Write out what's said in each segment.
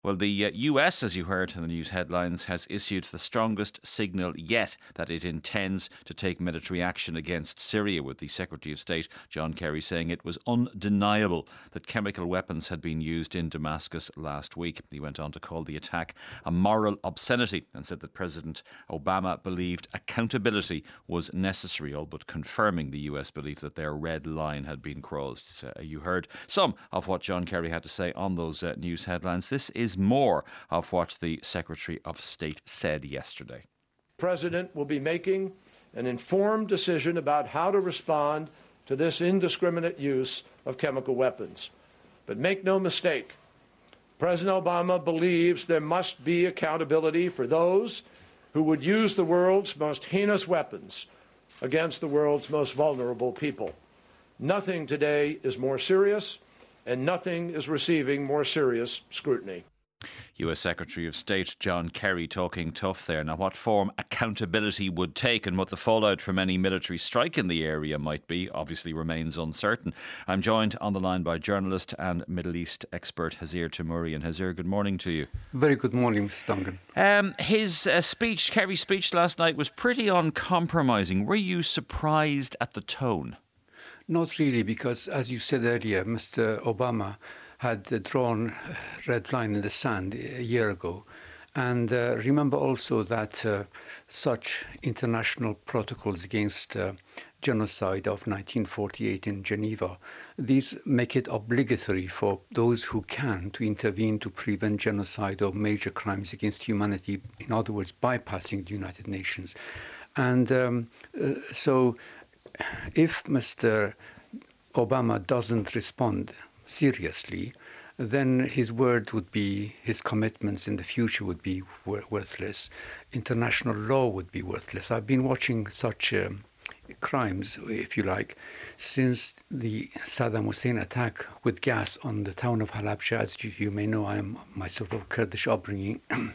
Well, the US, as you heard in the news headlines, has issued the strongest signal yet that it intends to take military action against Syria, with the Secretary of State, John Kerry, saying it was undeniable that chemical weapons had been used in Damascus last week. He went on to call the attack a moral obscenity and said that President Obama believed accountability was necessary, all but confirming the US belief that their red line had been crossed. You heard some of what John Kerry had to say on those news headlines. This is more of what the Secretary of State said yesterday. The President will be making an informed decision about how to respond to this indiscriminate use of chemical weapons. But make no mistake, President Obama believes there must be accountability for those who would use the world's most heinous weapons against the world's most vulnerable people. Nothing today is more serious, and nothing is receiving more serious scrutiny. US Secretary of State John Kerry talking tough there. Now, what form accountability would take and what the fallout from any military strike in the area might be obviously remains uncertain. I'm joined on the line by journalist and Middle East expert Hazir Temuri. And Hazir, good morning to you. Very good morning, Mr. Duncan. His Kerry's speech last night was pretty uncompromising. Were you surprised at the tone? Not really, because as you said earlier, Mr. Obama had drawn a red line in the sand a year ago. And remember also that such international protocols against genocide of 1948 in Geneva, these make it obligatory for those who can to intervene to prevent genocide or major crimes against humanity, in other words, bypassing the United Nations. And so if Mr. Obama doesn't respond seriously, then his word would be, his commitments in the future would be worthless. International law would be worthless. I've been watching such crimes, if you like, since the Saddam Hussein attack with gas on the town of Halabja. As you may know, I am myself of Kurdish upbringing.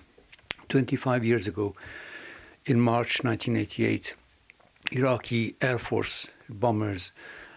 25 years ago, in March 1988, Iraqi Air Force bombers,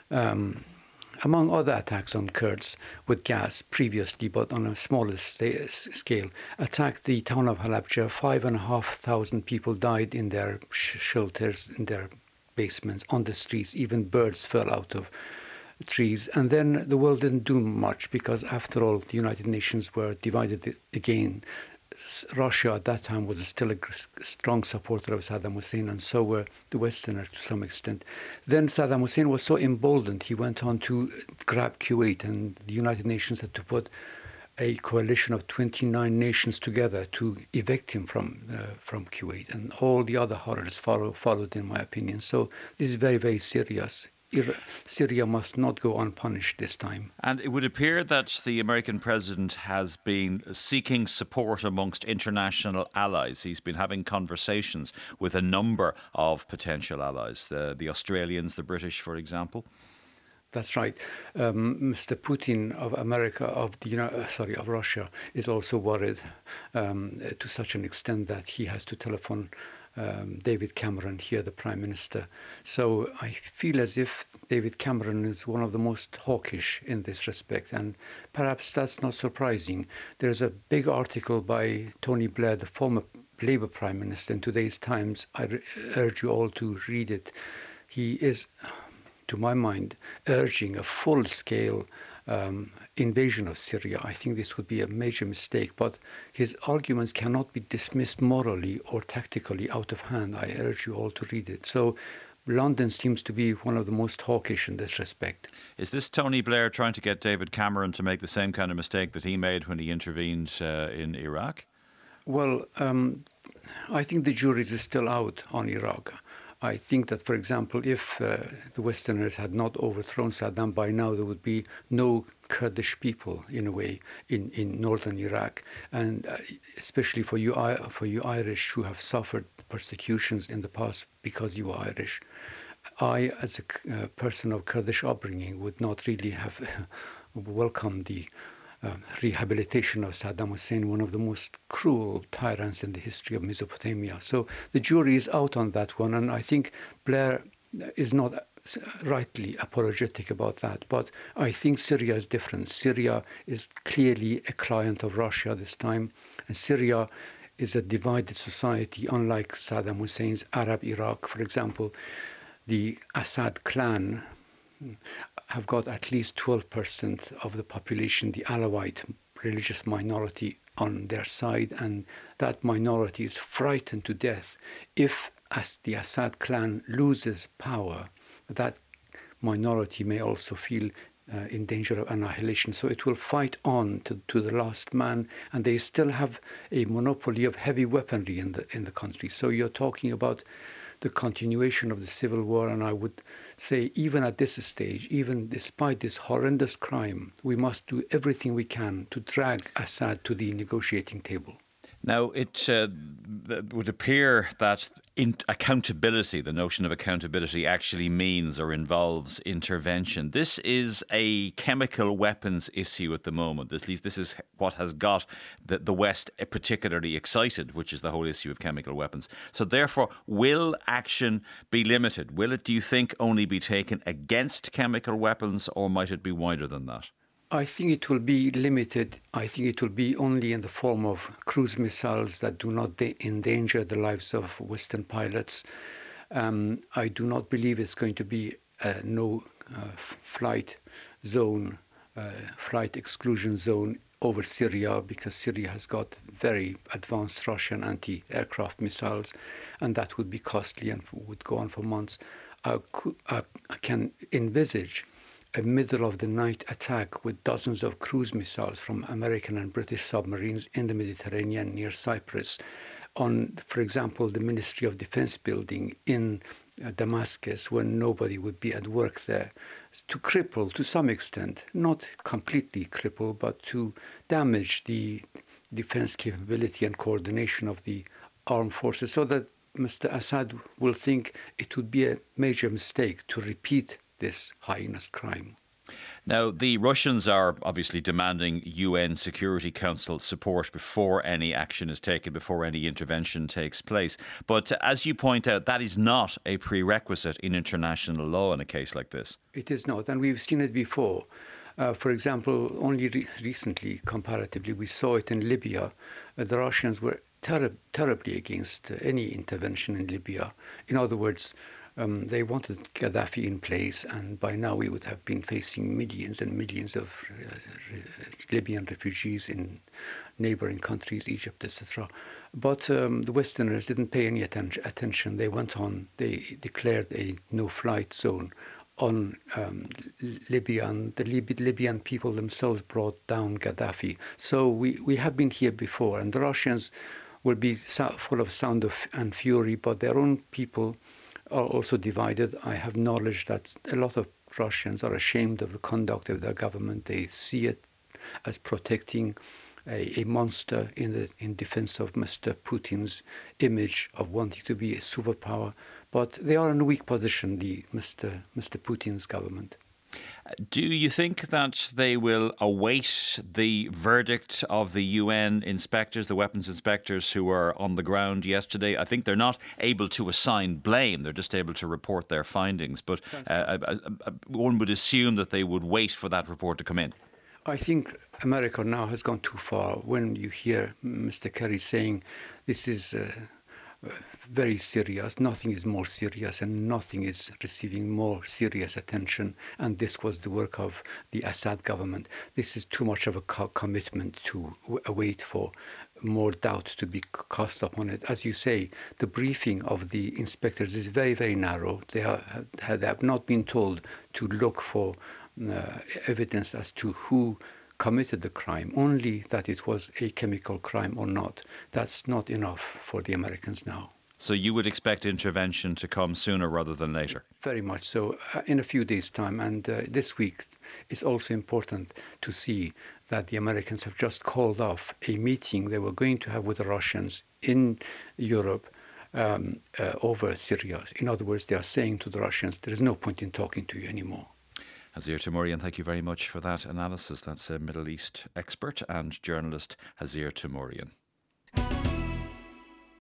among other attacks on Kurds with gas previously, but on a smaller scale, attacked the town of Halabja. 5,500 people died in their shelters, in their basements, on the streets. Even birds fell out of trees. And then the world didn't do much because, after all, the United Nations were divided again. Russia at that time was still a strong supporter of Saddam Hussein, and so were the Westerners to some extent. Then Saddam Hussein was so emboldened, he went on to grab Kuwait, and the United Nations had to put a coalition of 29 nations together to evict him from Kuwait, and all the other horrors followed, in my opinion. So this is very, very serious. Syria must not go unpunished this time. And it would appear that the American president has been seeking support amongst international allies. He's been having conversations with a number of potential allies, the Australians, the British, for example. That's right. Mr. Putin of America, of Russia, is also worried to such an extent that he has to telephone David Cameron here, the Prime Minister. So I feel as if David Cameron is one of the most hawkish in this respect, and perhaps that's not surprising. There's a big article by Tony Blair, the former Labour Prime Minister, in today's Times. I urge you all to read it. He is, to my mind, urging a full-scale invasion of Syria. I think this would be a major mistake, but his arguments cannot be dismissed morally or tactically out of hand. I urge you all to read it. So London seems to be one of the most hawkish in this respect. Is this Tony Blair trying to get David Cameron to make the same kind of mistake that he made when he intervened in Iraq? Well, I think the jury is still out on Iraq. I think that, for example, if the Westerners had not overthrown Saddam, by now there would be no Kurdish people, in a way, in northern Iraq. And especially for you Irish who have suffered persecutions in the past because you are Irish, I, as a person of Kurdish upbringing, would not really have welcomed the rehabilitation of Saddam Hussein, one of the most cruel tyrants in the history of Mesopotamia. So the jury is out on that one, and I think Blair is not rightly apologetic about that. But I think Syria is different. Syria is clearly a client of Russia this time, and Syria is a divided society, unlike Saddam Hussein's Arab Iraq, for example. The Assad clan have got at least 12% of the population, the Alawite religious minority, on their side, and that minority is frightened to death. If as the Assad clan loses power, that minority may also feel in danger of annihilation. So it will fight on to the last man, and they still have a monopoly of heavy weaponry in the country. So you're talking about the continuation of the civil war, and I would say even at this stage, even despite this horrendous crime, we must do everything we can to drag Assad to the negotiating table. Now, it would appear that accountability, the notion of accountability, actually means or involves intervention. This is a chemical weapons issue at the moment. At least this is what has got the West particularly excited, which is the whole issue of chemical weapons. So therefore, will action be limited? Will it, do you think, only be taken against chemical weapons, or might it be wider than that? I think it will be limited. I think it will be only in the form of cruise missiles that do not endanger the lives of Western pilots. I do not believe it's going to be no flight zone, flight exclusion zone over Syria, because Syria has got very advanced Russian anti-aircraft missiles, and that would be costly and would go on for months. I can envisage a middle-of-the-night attack with dozens of cruise missiles from American and British submarines in the Mediterranean near Cyprus on, for example, the Ministry of Defense building in Damascus, when nobody would be at work there, to cripple, to some extent, not completely cripple, but to damage the defense capability and coordination of the armed forces, so that Mr. Assad will think it would be a major mistake to repeat this heinous crime. Now, the Russians are obviously demanding UN Security Council support before any action is taken, before any intervention takes place. But as you point out, that is not a prerequisite in international law in a case like this. It is not, and we've seen it before. For example, only recently, comparatively, we saw it in Libya. The Russians were terribly against any intervention in Libya. In other words, they wanted Gaddafi in place, and by now we would have been facing millions and millions of Libyan refugees in neighboring countries, Egypt, etc. But the Westerners didn't pay any attention. They went on. They declared a no-flight zone on Libya, and the Libyan people themselves brought down Gaddafi. So we have been here before, and the Russians will be full of sound and fury, but their own people are also divided. I have knowledge that a lot of Russians are ashamed of the conduct of their government. They see it as protecting a monster in defense of Mr. Putin's image of wanting to be a superpower. But they are in a weak position, Mr. Putin's government. Do you think that they will await the verdict of the UN inspectors, the weapons inspectors who were on the ground yesterday? I think they're not able to assign blame. They're just able to report their findings. But one would assume that they would wait for that report to come in. I think America now has gone too far. When you hear Mr. Kerry saying this is very serious, nothing is more serious and nothing is receiving more serious attention, and this was the work of the Assad government. This is too much of a commitment to wait for more doubt to be cast upon it. As you say, the briefing of the inspectors is very, very narrow. They have not been told to look for evidence as to who committed the crime, only that it was a chemical crime or not. That's not enough for the Americans now. So you would expect intervention to come sooner rather than later? Very much so, in a few days' time. And this week it's also important to see that the Americans have just called off a meeting they were going to have with the Russians in Europe over Syria. In other words, they are saying to the Russians, there is no point in talking to you anymore. Hazir Temourian, thank you very much for that analysis. That's a Middle East expert and journalist Hazir Temourian.